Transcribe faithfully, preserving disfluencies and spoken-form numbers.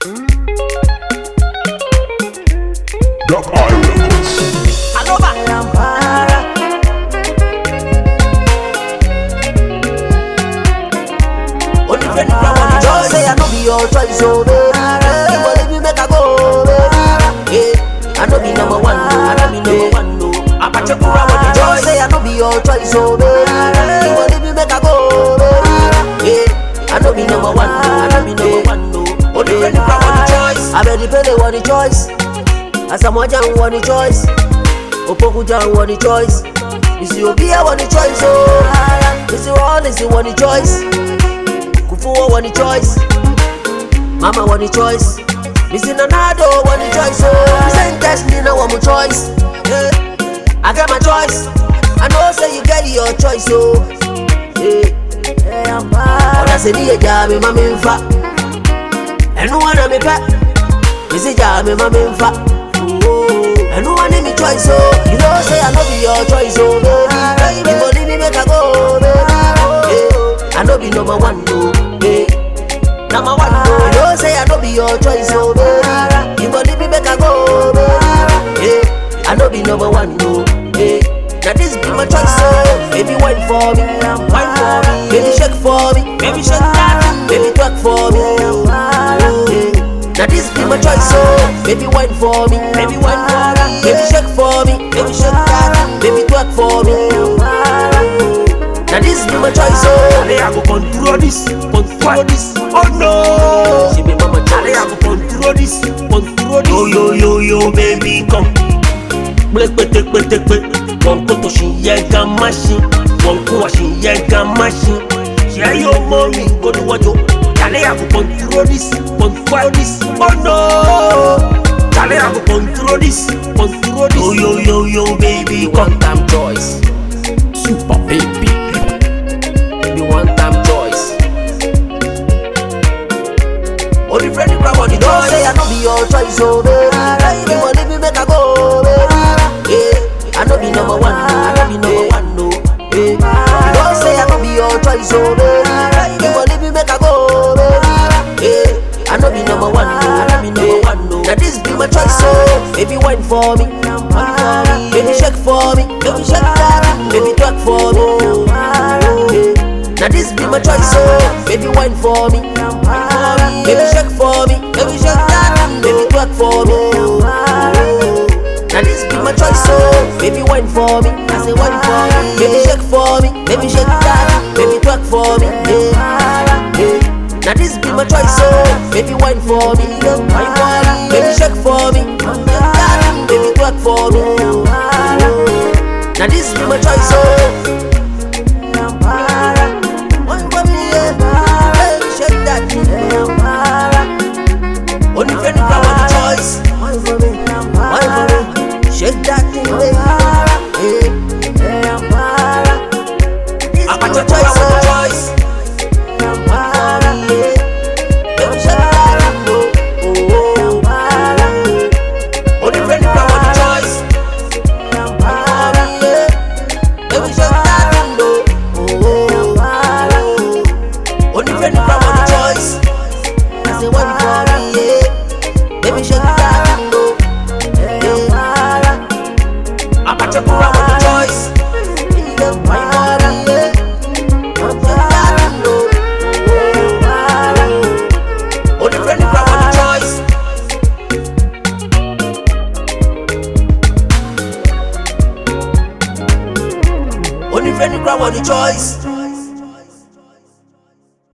Duck Eye Records. Alova. Only friend you want the choice. Say I no be your choice, oh baby. You go leave me make I go, baby. Yeah, I no be number one, no. I no be number one, no. I patch you want the choice. Say I no be your choice, oh baby. You go leave me make I go, baby. Yeah, I no be number one, no. I no be number one, no. Only friend you want the choice. I bet the penny want the choice. Asamoah want the choice. Opoku Jam want the choice. You see Obia want the choice, oh. You see Wallace want the choice. Kufuor want the choice. Mama want the choice. Missy Nanado want the choice, oh. Saint Destiny now want my choice. Yeah, I got my choice. I know say you get your choice, oh. Yeah, Oda se ni eja me mama mfa. Enu wana me pe. Missy Jam me mama mfa. And no one in me choice, oh. You know say I no be your choice, oh baby. You go leave me make I go, baby. Yeah, I no be number one, no. Yeah, number one, no. You know say I no be your choice, oh baby. You go leave me make I go, baby. Yeah, I no be number one, no. Yeah, now this be my choice, oh. Baby wine for me, wine for me. Baby shake for me, baby shake that. Baby twerk for me. Yeah, now this be my choice, oh. Baby wine for me, baby wine for me. Baby shake for me, baby shake that. Baby twerk for me. Now this be my choice, oh. I go control this, control this. Oh no, She be mama choice. I go control this, control this. Yo yo yo yo baby come. Blek blek blek blek blek. One koto she yega machine, one kuwa she yega machine. Share your mommy, go do what you. Charlie, I go control this, control this. Oh no, Charlie, I go control this, control this. Yo yo yo yo baby You come. want time choice. Super Baby. You want time choice. Only friend you grab on the choice. Say I no be your choice, oh baby. You want leave me make I go, baby. Yeah, I no be number one, no. I no be number one, no. Yeah, you don't say I no be your choice, oh baby. You want leave me make I go, baby. Yeah, I no be number one, no. I no be number one, no. Now this be my choice, oh. Baby wine for me, wine for me. Baby shake for me, baby shake that. Baby twerk for me. Yeah, now this be my choice, oh. Baby wine for me, wine for me. Baby shake for me, baby shake that. Baby twerk for me. Now this be my choice, oh. Baby wine for me, I say wine for me. Baby shake for me, baby shake that. Baby twerk for me. Yeah, yeah. Now this be my choice, oh. Baby wine for me, wine for me. Baby shake for me, shake that. Baby twerk for me. Now this be my choice, oh. Wine for me, yeah. Baby shake that. Only friend you want the choice. Wine for me, wine for me. Shake that thing, baby. Yeah. I got your choice, oh. Choice. Baby shake that, oh, oh. Only friend you want the choice. Baby shake that, oh, oh. Only friend you want the choice. I say one for me, yeah. Baby shake that, oh, yeah. I got your want the choice. One for me, yeah. Shake that, oh, oh. Only friend you want the choice. Only friend you want the choice.